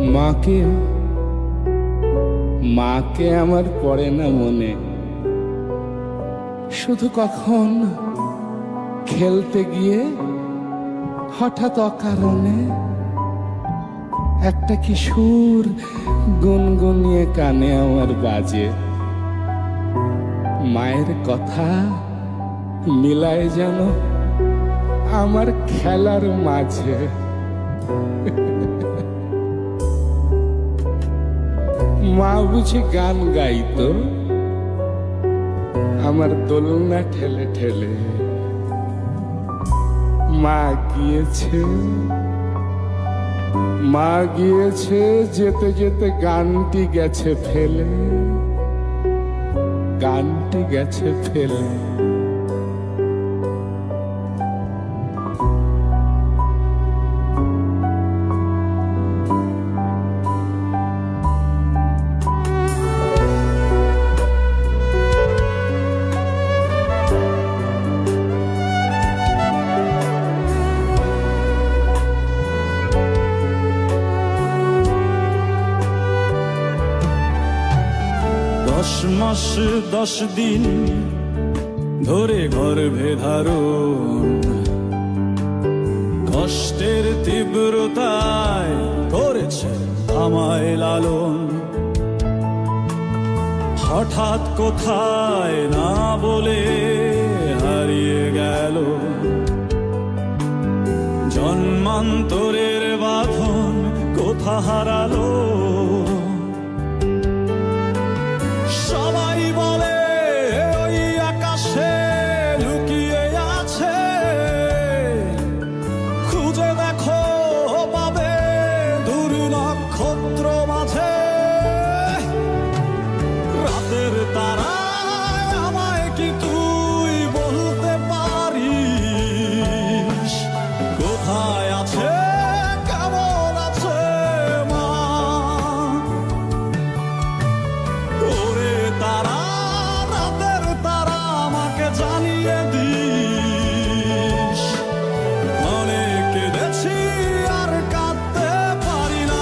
মাকে মাকে আমার পড়ে না মনে, শুধু কখন খেলতে গিয়ে হঠাৎ অকারণে একটা কিশোর গুনগুনিয়ে কানে আমার বাজে। মায়ের কথা মিলায় যেন আমার খেলার মাঝে। মা বুঝি গান গাইতো আমার দোলনা ঠেলে ঠেলে। মা গিয়েছে যেতে যেতে গানটি গেছে ফেলে, গানটি গেছে ফেলে। দশ মাস 10 দিন ধরে গর্ভে ধারণ, কষ্টের তীব্রতায় করেছে আমায় লালন। হঠাৎ কোথায় না বলে হারিয়ে গেল, জন্মান্তরের বাঁধন কোথা হারালো। সবাই বলে ওই আকাশে লুকিয়ে আছে, খুঁজে দেখো পাবে দূর নক্ষত্র মাঝে। রাতের তারায় আমায় কি তুই বলতে পারিস, কোথায় আছে কেমন আছে মা? ওরে তারা, রাতের তারা, আমাকে জানিয়ে দিস। অনেক কেঁদেছি আর কাঁদতে পারি না।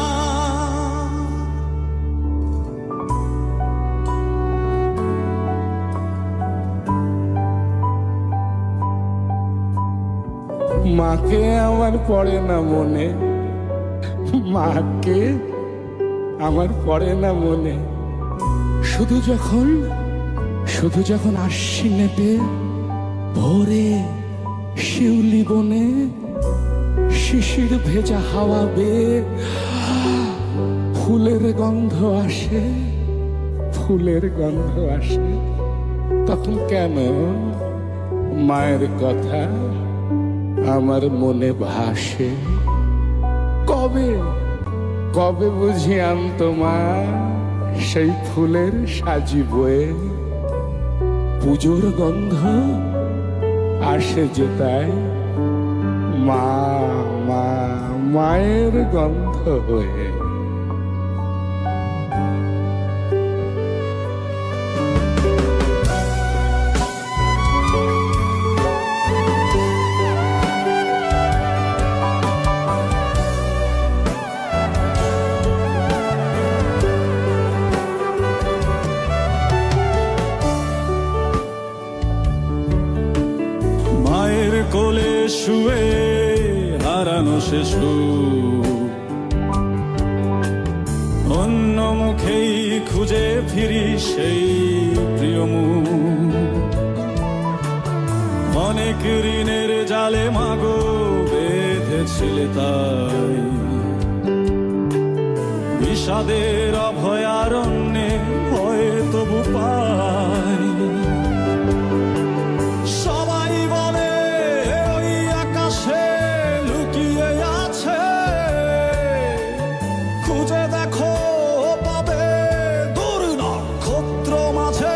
মাকে আমার পড়ে না মনে, মাকে আমার পড়ে না মনে। শুধু যখন আশ্বিনেতে ভোরে শিউলি বনে শিশির ভেজা হাওয়া বেয়ে ফুলের গন্ধ আসে, ফুলের গন্ধ আসে, তখন কেন মায়ের কথা আমার মনে ভাসে। কবে বুঝি আনতো মা সেই ফুলের সাজি বয়ে, পুজোর গন্ধ আসে যে তাই মায়ের গন্ধ হয়ে। মায়ের কোলে শুয়ে হারানো সে সুখ, অন্য মুখেই খুঁজে ফিরি সেই প্রিয় মুখ। অনেক ঋণের জালে মাগো বেঁধেছিলে তাই, বিষাদের অভয়ারণ্যে ভয়ে তবু পাই। সবাই বলে ওই আকাশে লুকিয়ে আছে, খুঁজে দেখো পাবে দূর নক্ষত্র মাঝে।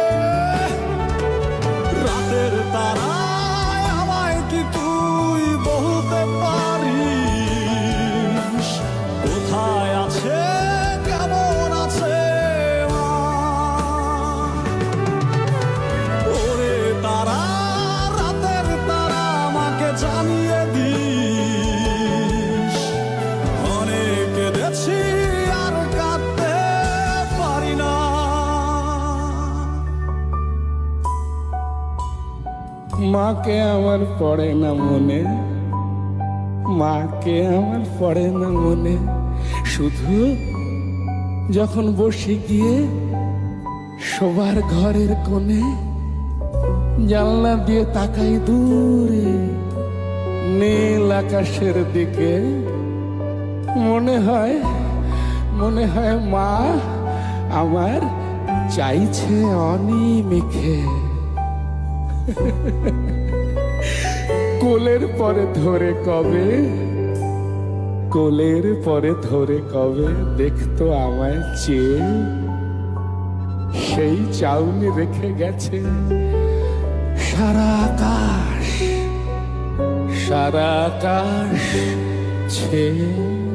রাতের তারায় আমায় কি তুই বলতে পারিস, কোথায় আছে কেমন আছে আমার পড়ে না মনে, মাকে আমার পড়ে না মনে। শুধু যখন বসে গিয়ে শোবার ঘরের কোণে জানলা দিয়ে তাকাই দূরে নীল আকাশের দিকে, মনে হয় মা আমার চাইছে অনিমেষে। কোলের পরে ধরে কবে দেখতো আমায় চেয়ে, সেই চাউনি রেখে গেছে সারা আকাশ ছেয়ে।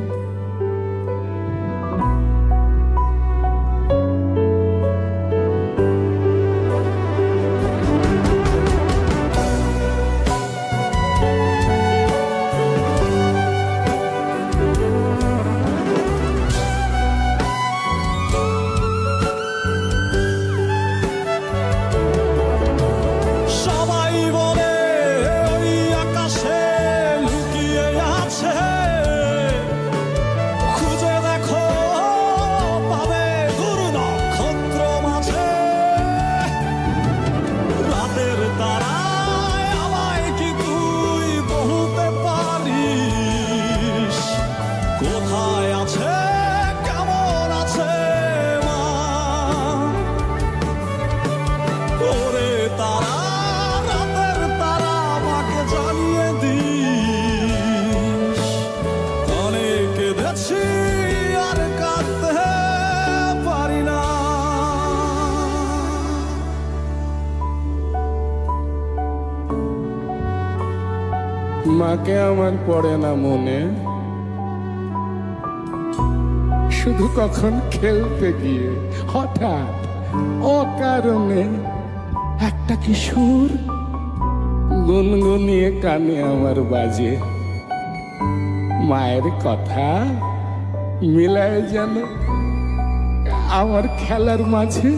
সবাই বলে ওই আকাশে লুকিয়ে আছে, খুঁজে দেখো পাবে দূর নক্ষত্র মাঝে। রাতের তারায় আমায় কি তুই বলতে পারিস, কোথায় আছে কেমন আছে মা? ওরে তারা, রাতের তারা, আমাকে জানিয়ে দিস, কানে কেঁদেছি আর কাঁদতে পারি না। মাকে আমার পড়ে না মনে, শুধু কখন খেলতে গিয়ে হঠাৎ অকারণে একটা কিশোর গুনগুনিয়ে কানে আমার বাজে। মায়ের কথা মিলায় যেন আমার খেলার মাঝে।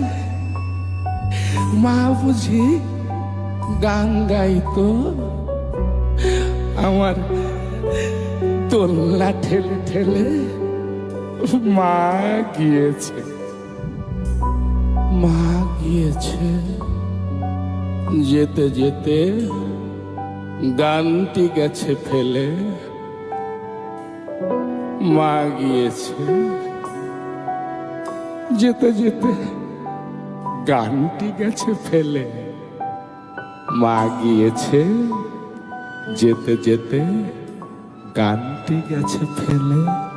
মা বুঝি গান গাইতো, আমার দোলনা ঠেলে ঠেলে মা গিয়েছে যেতে যেতে গানটি গেছে ফেলে। মা গিয়েছে যেতে যেতে গানটি গেছে ফেলে। মা গিয়েছে যেতে যেতে গানটি গেছে ফেলে।